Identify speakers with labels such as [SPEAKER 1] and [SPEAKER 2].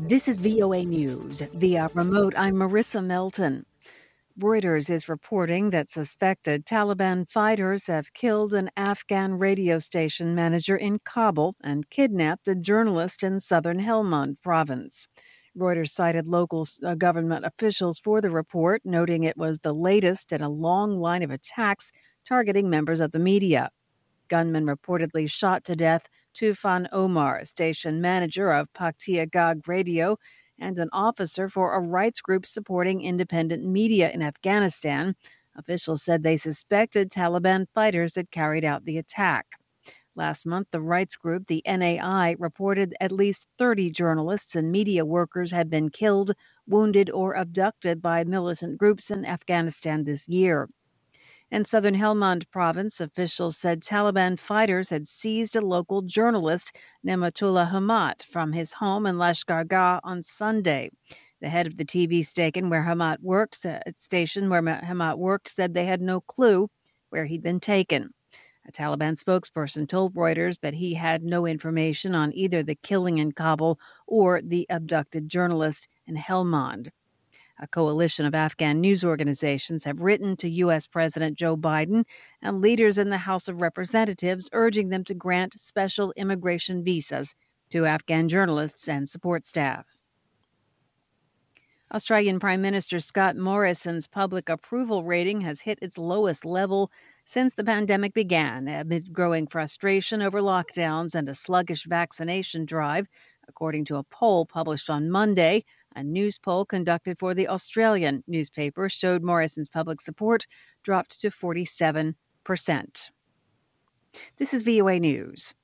[SPEAKER 1] This is VOA News. Via remote, I'm Marissa Melton. Reuters is reporting that suspected Taliban fighters have killed an Afghan radio station manager in Kabul and kidnapped a journalist in southern Helmand province. Reuters cited local government officials for the report, noting it was the latest in a long line of attacks targeting members of the media. Gunmen reportedly shot to death Tufan Omar, station manager of Paktia Gag Radio, and an officer for a rights group supporting independent media in Afghanistan. Officials said they suspected Taliban fighters had carried out the attack. Last month, the rights group, the NAI, reported at least 30 journalists and media workers had been killed, wounded, or abducted by militant groups in Afghanistan this year. In southern Helmand province, officials said Taliban fighters had seized a local journalist, Nematullah Hamat, from his home in Lashkar on Sunday. The head of the TV station where Hamat works, said they had no clue where he'd been taken. A Taliban spokesperson told Reuters that he had no information on either the killing in Kabul or the abducted journalist in Helmand. A coalition of Afghan news organizations have written to U.S. President Joe Biden and leaders in the House of Representatives urging them to grant special immigration visas to Afghan journalists and support staff. Australian Prime Minister Scott Morrison's public approval rating has hit its lowest level since the pandemic began, amid growing frustration over lockdowns and a sluggish vaccination drive, according to a poll published on Monday. A news poll conducted for the Australian newspaper showed Morrison's public support dropped to 47%. This is VOA News.